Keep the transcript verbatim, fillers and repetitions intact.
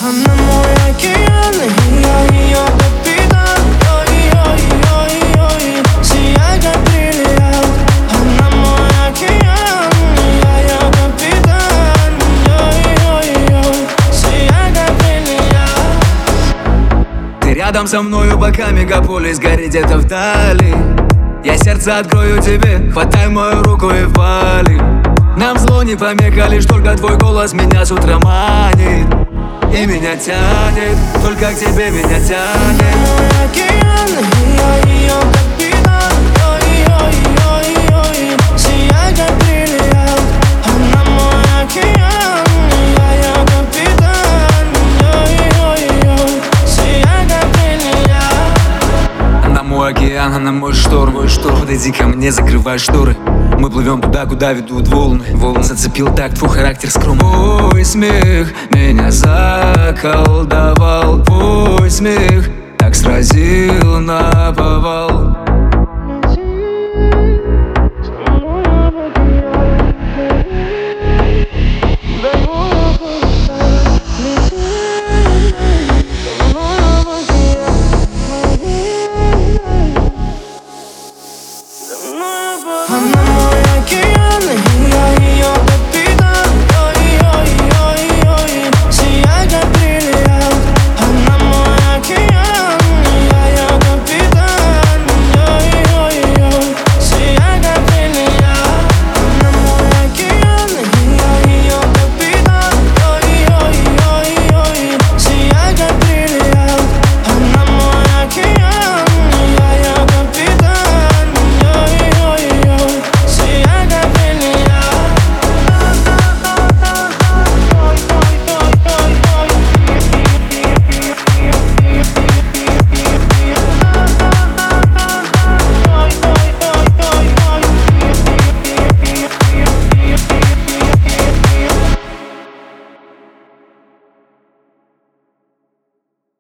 Она мой океан, и я ее капитан. Ой-ой-ой-ой, сияй как бриллиант. Она мой океан, и я ее капитан. Ой-ой-ой, сияй как бриллиант. Ты рядом со мною, пока мегаполис горит где-то вдали. Я сердце открою тебе, хватай мою руку и вали. Нам зло не помеха, лишь только твой голос меня с утра манит. И меня тянет, только к тебе меня тянет. Мой океан, и я ее капитан. Ой-ой-ой-ой, сияй как бриллиант. Она мой океан, и я ее капитан. Ой-ой-ой, сияй как бриллиант. Она мой океан, она мой шторм, мой шторм. Подойди ко мне, закрывай шторы. Мы плывем туда, куда ведут волны. Волны зацепил так твой характер скромный. Твой смех меня заколдовал. Твой смех так сразил наповал.